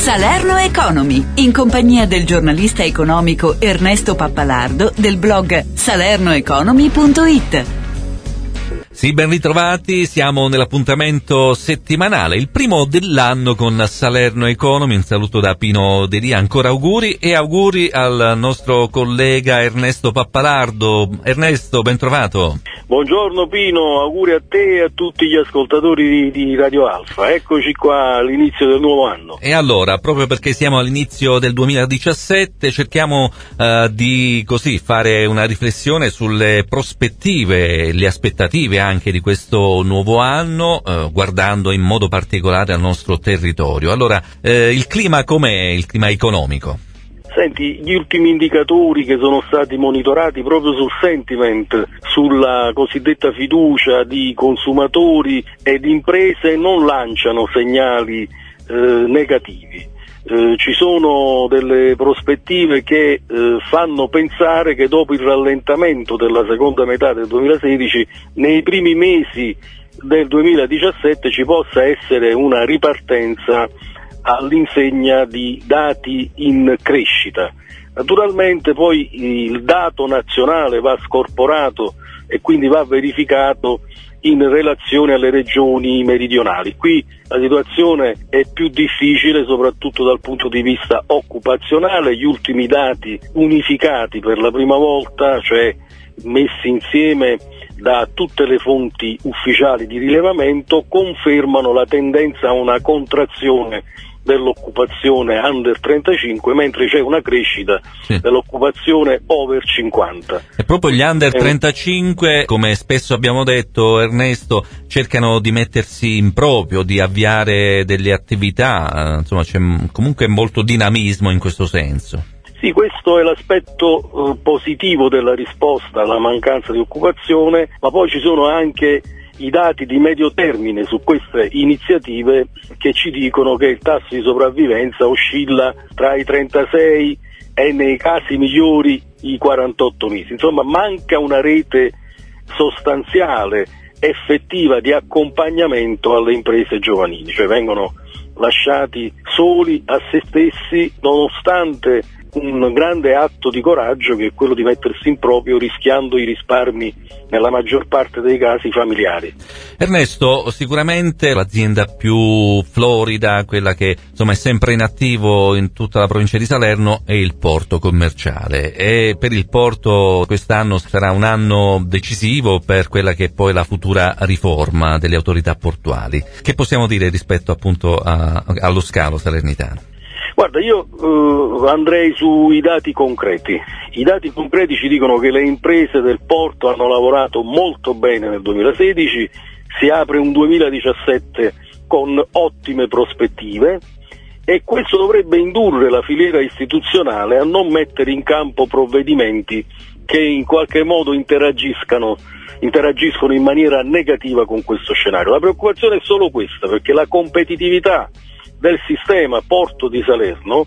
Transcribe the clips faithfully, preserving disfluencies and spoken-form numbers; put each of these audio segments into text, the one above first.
Salerno Economy, in compagnia del giornalista economico Ernesto Pappalardo del blog salerno economy punto it. Sì, ben ritrovati, siamo nell'appuntamento settimanale, il primo dell'anno con Salerno Economy. Un saluto da Pino Delia, ancora auguri e auguri al nostro collega Ernesto Pappalardo. Ernesto, ben trovato. Buongiorno Pino, auguri a te e a tutti gli ascoltatori di, di Radio Alfa. Eccoci qua all'inizio del nuovo anno. E allora, proprio perché siamo all'inizio del duemiladiciassette, cerchiamo uh, di così fare una riflessione sulle prospettive, le aspettative anche di questo nuovo anno, uh, guardando in modo particolare al nostro territorio. Allora, uh, il clima com'è, il clima economico? Senti, gli ultimi indicatori che sono stati monitorati proprio sul sentiment, sulla cosiddetta fiducia di consumatori ed imprese, non lanciano segnali eh, negativi. Eh, ci sono delle prospettive che eh, fanno pensare che dopo il rallentamento della seconda metà del duemilasedici, nei primi mesi del duemiladiciassette ci possa essere una ripartenza all'insegna di dati in crescita. Naturalmente poi il dato nazionale va scorporato e quindi va verificato in relazione alle regioni meridionali. Qui la situazione è più difficile soprattutto dal punto di vista occupazionale. Gli ultimi dati unificati per la prima volta, cioè messi insieme da tutte le fonti ufficiali di rilevamento, confermano la tendenza a una contrazione dell'occupazione under trentacinque, mentre c'è una crescita sì. dell'occupazione over cinquanta. E proprio gli under trentacinque, come spesso abbiamo detto, Ernesto, cercano di mettersi in proprio, di avviare delle attività, insomma c'è comunque molto dinamismo in questo senso. Sì, questo è l'aspetto eh, positivo della risposta alla mancanza di occupazione, ma poi ci sono anche i dati di medio termine su queste iniziative che ci dicono che il tasso di sopravvivenza oscilla tra i trentasei e nei casi migliori i quarantotto mesi. Insomma, manca una rete sostanziale, effettiva di accompagnamento alle imprese giovanili, cioè vengono lasciati soli a se stessi nonostante un grande atto di coraggio che è quello di mettersi in proprio rischiando i risparmi nella maggior parte dei casi familiari. Ernesto, sicuramente l'azienda più florida, quella che insomma è sempre in attivo in tutta la provincia di Salerno, è il porto commerciale, e per il porto quest'anno sarà un anno decisivo per quella che è poi la futura riforma delle autorità portuali. Che possiamo dire rispetto appunto a, allo scalo salernitano? Guarda, io eh, andrei sui dati concreti. I dati concreti ci dicono che le imprese del porto hanno lavorato molto bene nel duemilasedici, si apre un duemiladiciassette con ottime prospettive e questo dovrebbe indurre la filiera istituzionale a non mettere in campo provvedimenti che in qualche modo interagiscano, interagiscono in maniera negativa con questo scenario. La preoccupazione è solo questa, perché la competitività del sistema porto di Salerno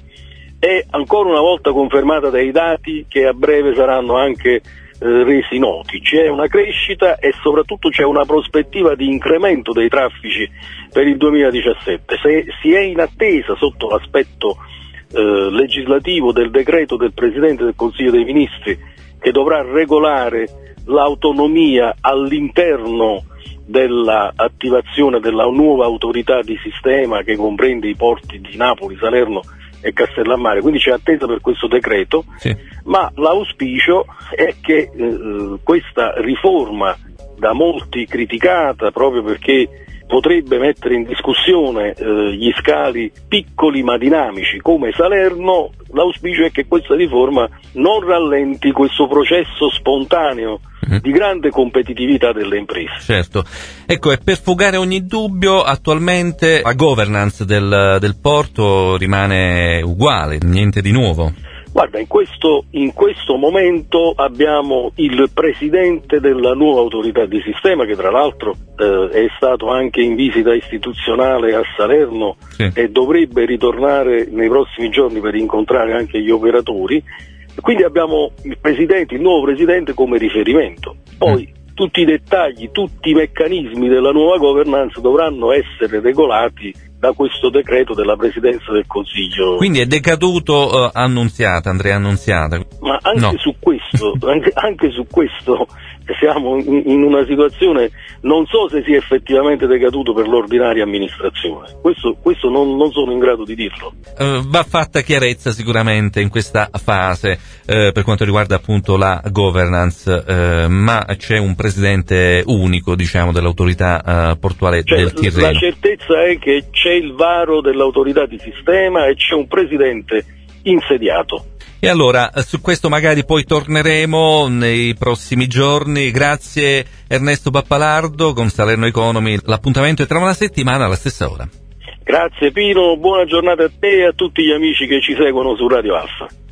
è ancora una volta confermata dai dati che a breve saranno anche eh, resi noti. C'è una crescita e soprattutto c'è una prospettiva di incremento dei traffici per il duemiladiciassette. Se si è in attesa sotto l'aspetto eh, legislativo del decreto del Presidente del Consiglio dei Ministri che dovrà regolare l'autonomia all'interno dell'attivazione della nuova autorità di sistema che comprende i porti di Napoli, Salerno e Castellammare, quindi c'è attesa per questo decreto, sì. Ma l'auspicio è che eh, questa riforma, da molti criticata proprio perché potrebbe mettere in discussione eh, gli scali piccoli ma dinamici come Salerno, l'auspicio è che questa riforma non rallenti questo processo spontaneo di grande competitività delle imprese. Certo. Ecco, e per fugare ogni dubbio, attualmente la governance del, del porto rimane uguale, niente di nuovo? Guarda, in questo, in questo momento abbiamo il presidente della nuova autorità di sistema, che tra l'altro eh, è stato anche in visita istituzionale a Salerno, sì. E dovrebbe ritornare nei prossimi giorni per incontrare anche gli operatori. Quindi abbiamo il presidente, il nuovo presidente come riferimento. Poi mm. tutti i dettagli, tutti i meccanismi della nuova governance dovranno essere regolati da questo decreto della Presidenza del Consiglio. Quindi è decaduto uh, Annunziata, Andrea Annunziata. Ma anche no. su questo, anche, anche su questo siamo in, in una situazione, non so se sia effettivamente decaduto per l'ordinaria amministrazione, questo, questo non, non sono in grado di dirlo. Uh, va fatta chiarezza sicuramente in questa fase uh, per quanto riguarda appunto la governance, uh, ma c'è un presidente unico, diciamo, dell'autorità uh, portuale cioè, del Tirreno. La certezza è che c'è il varo dell'autorità di sistema e c'è un presidente insediato. E allora su questo magari poi torneremo nei prossimi giorni. Grazie Ernesto Pappalardo con Salerno Economy. L'appuntamento è tra una settimana alla stessa ora. Grazie Pino, buona giornata a te e a tutti gli amici che ci seguono su Radio Alfa.